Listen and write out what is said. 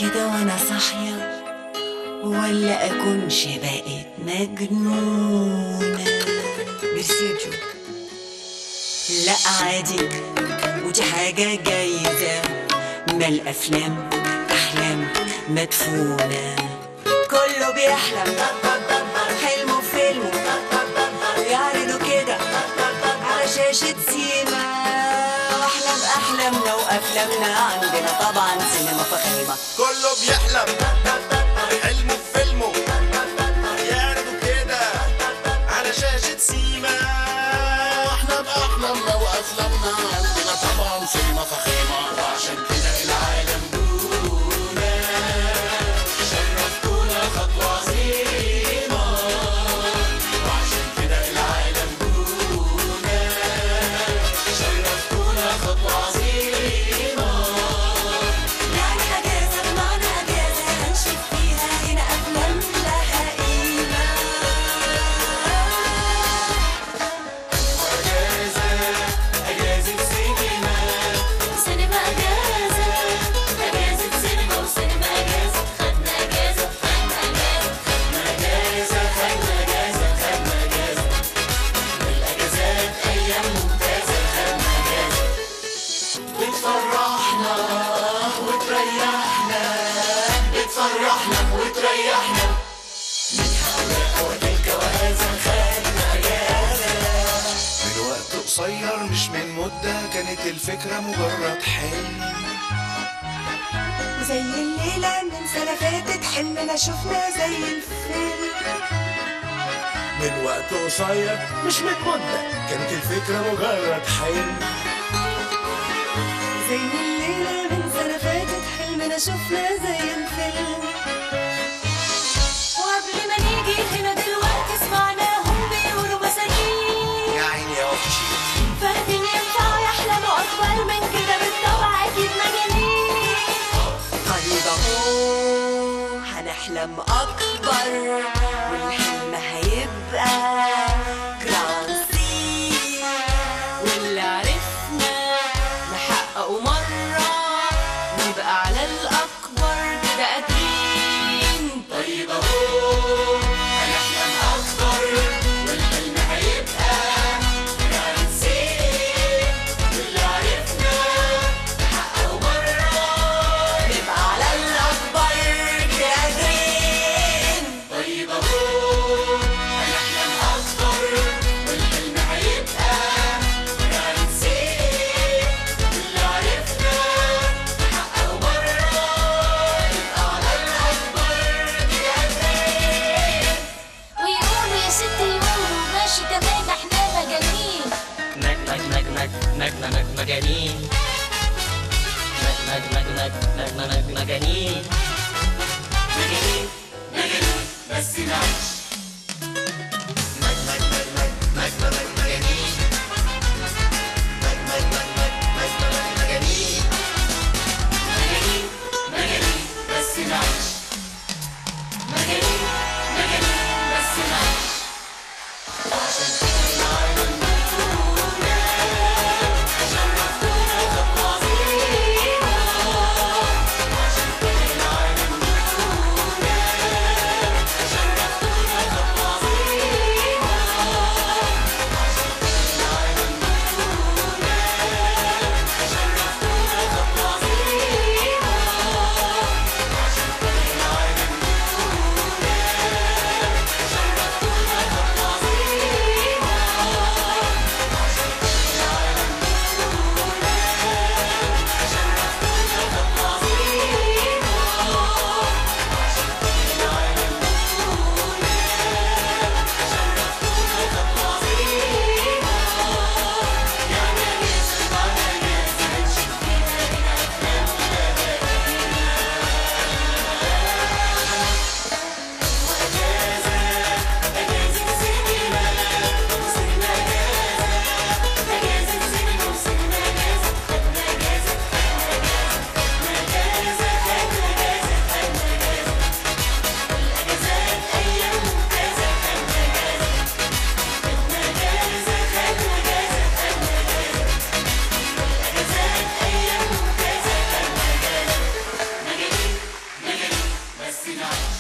كده وانا صاحية ولا اكونش بقيت مجنونة؟ ميرسي يا جو. لا عادي، ودي حاجة جايزة، ما الافلام احلام مدفونة. كله بيحلم حلمه في فيلمه، يعرضوا كده على شاشة سيما، واحلم احلامنا وافلامنا عندنا طبعا سينما فخيمة. كله بيحلم حلمه في فيلمه، يعرضوا كده على شاشة سيما، واحلم احلامنا وافلامنا عندنا طبعا سينما فخيمة. وعشان كده العالم دونا شرفتونا خطوة عظيمة، وعشان كده العالم دونا شرفتونا خطوة عظيمة. يعني اجازة بمعنى اجازة هنشوف فيها هنا افلام لها قيمة. أجازة سينما، سينما أجازة، أجازة سينما وسينما أجازة، خدنا أجازة خدنا أجازة خدنا أجازة الأجازات أيام ممتازة، خدنا أجازة بتفرحنا وتريحنا، بتفرحنا وتريحنا من هؤلاء وتلك وهذا، خدنا أجازة من وقت قصير مش من مدة، كانت الفكرة مجرد حلم. وزي الليلة من سنة فاتت حلمنا شفنا زي الفيلم. من وقت قصير مش من مدة، كانت الفكرة مجرد حلم. زي الليلة من سنة فاتت حلمنا شفنا زي الفيلم. وقبل ما نيجي هنا دلوقتي سمعناهم بيقولوا مساكين، يا عيني يا أختي فاهمين ينفع يحلموا أكبر من كده، بالطبع أكيد مجانين. طيب اهو هنحلم اكبر، والحلم هيبقى جرانسي، واللي عرفنا نحققه مرة نبقى على الاكبر كده قادرين. طيب أهو هنحلم أكتر، والحلم هيبقى جرانسي، واللي عرفنا نحققه مرة نبقى على الاكبر كده قادرين. طيب أهو هنحلم أكتر، السيناء